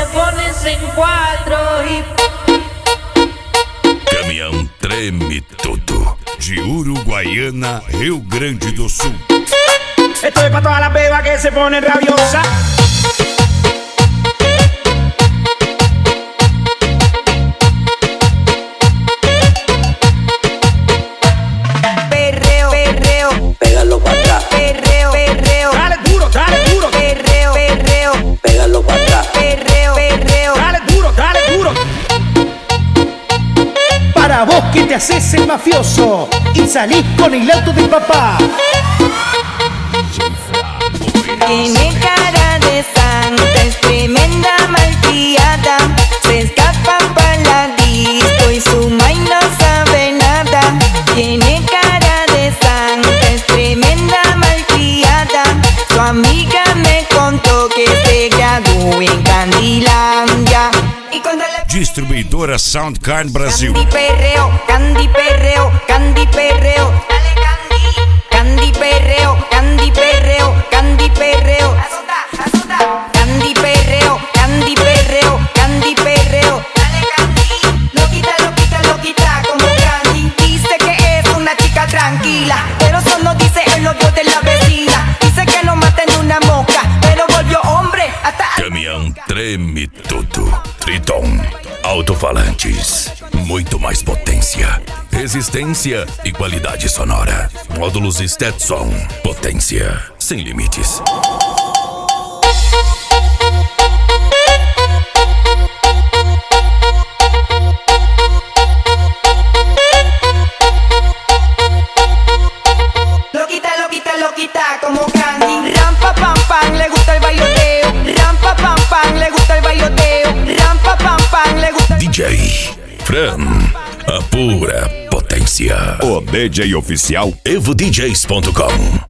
pones en cuatro y... Caminhão treme tudo. De Uruguaiana, Rio Grande do Sul. Esto es para todas las bebas que se ponen rabiosas. Perreo, perreo, Pégalo para atrás, perreo, perreo, Dale duro, perreo, perreo, pégalo para atrás. perreo, perreo. dale duro. Para vos que te haces el mafioso y salís con el auto del papá. Tiene cara de santa, es tremenda malcriada. Se escapa para la disco y su maíz no sabe nada. Tiene cara de santa, es tremenda malcriada. Su amiga me contó que se graduó en Candilandia. Y cuando le Distribuidora Soundcard Brasil. Candy perreo, candy perreo, candy perreo. Dale candy, candy perreo, candy perreo, candy perreo. Azota, azota. Candy perreo, candy perreo, candy perreo. Dale candy, lo quita como candy. Dice que es una chica tranquila, pero eso no dice el novio de la vecina. Dice que no mata en una mosca, pero volvió hombre hasta... Caminhão treme tudo. Triton. Alto-falantes. Muito mais potência, resistência e qualidade sonora. Módulos Stetson. Potência sem limites. Lo quita como candy. Rampa pam pam, le gusta el bailoteo. Rampa pam pam, le gusta el bailoteo. Rampa pam pam, le gusta el... DJ Fran. A pura potência. O DJ oficial EvoDJs.com